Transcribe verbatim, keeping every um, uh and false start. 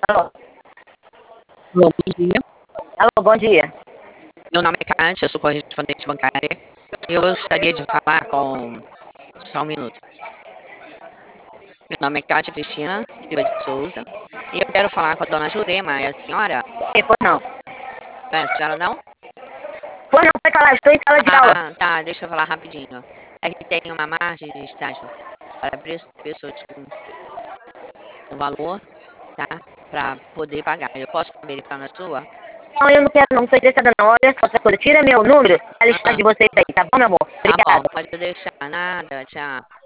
Alô, Alô, bom dia. alô, bom dia. Meu nome é Kátia, eu sou correspondente bancária. Eu gostaria de falar com. Só um minuto. Meu nome é Kátia Cristina Silva de Souza. E eu quero falar com a dona Jurema. É a senhora? E, pois não. É a senhora não? Pois não, pode falar, estou em sala de aula. Ah, tá, deixa eu falar rapidinho. É que tem uma margem de estágio para pre- pessoas com um valor, tá? Para poder pagar. Eu posso verificar na sua? Não, eu não quero, não estou interessada não. Olha só outra coisa, tira meu número da listagem Ah, de vocês aí, tá bom, meu amor? tá bom, Obrigada. pode deixar. Nada, tchau.